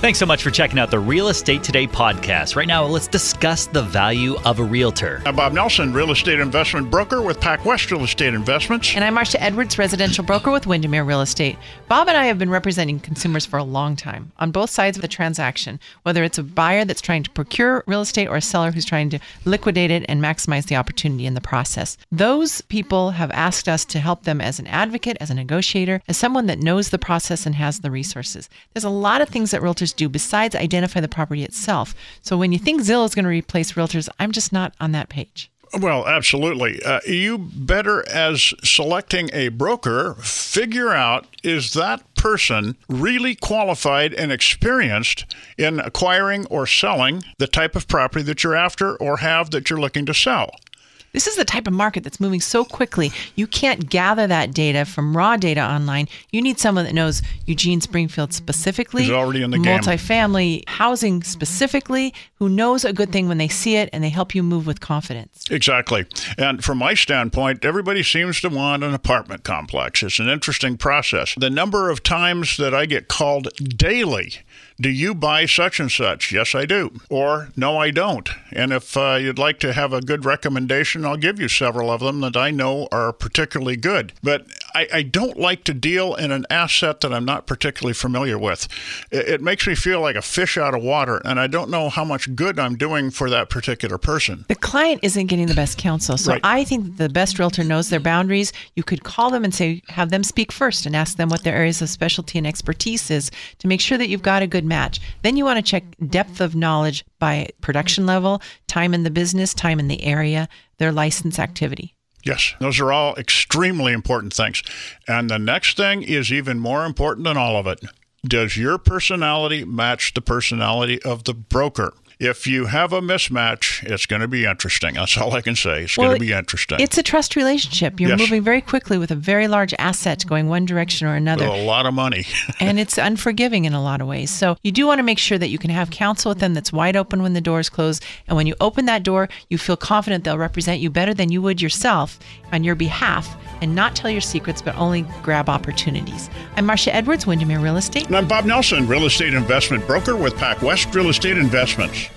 Thanks so much for checking out the Real Estate Today podcast. Right now, let's discuss the value of a realtor. I'm Bob Nelson, real estate investment broker with PacWest Real Estate Investments. And I'm Marcia Edwards, residential broker with Windermere Real Estate. Bob and I have been representing consumers for a long time on both sides of the transaction, whether it's a buyer that's trying to procure real estate or a seller who's trying to liquidate it and maximize the opportunity in the process. Those people have asked us to help them as an advocate, as a negotiator, as someone that knows the process and has the resources. There's a lot of things that realtors do besides identify the property itself. So when you think Zillow is going to replace realtors, I'm just not on that page. Well, absolutely. You better, as selecting a broker, figure out, is that person really qualified and experienced in acquiring or selling the type of property that you're after or have that you're looking to sell? This is the type of market that's moving so quickly. You can't gather that data from raw data online. You need someone that knows Eugene Springfield specifically, who's already in the game, multifamily housing specifically, who knows a good thing when they see it, and they help you move with confidence. Exactly. And from my standpoint, everybody seems to want an apartment complex. It's an interesting process. The number of times that I get called daily, do you buy such and such? Yes, I do. Or, no, I don't. And if you'd like to have a good recommendation, I'll give you several of them that I know are particularly good. But I don't like to deal in an asset that I'm not particularly familiar with. It makes me feel like a fish out of water, and I don't know how much good I'm doing for that particular person. The client isn't getting the best counsel. So Right. I think the best realtor knows their boundaries. You could call them and say, have them speak first and ask them what their areas of specialty and expertise is to make sure that you've got a good match. Then you want to check depth of knowledge by production level, time in the business, time in the area, their license activity. Yes, those are all extremely important things. And the next thing is even more important than all of it. Does your personality match the personality of the broker? If you have a mismatch, it's going to be interesting. That's all I can say. It's going to be interesting. It's a trust relationship. You're Yes. moving very quickly with a very large asset going one direction or another. With a lot of money. And it's unforgiving in a lot of ways. So you do want to make sure that you can have counsel with them that's wide open when the doors close. And when you open that door, you feel confident they'll represent you better than you would yourself on your behalf and not tell your secrets, but only grab opportunities. I'm Marcia Edwards, Windermere Real Estate. And I'm Bob Nelson, real estate investment broker with PacWest Real Estate Investments.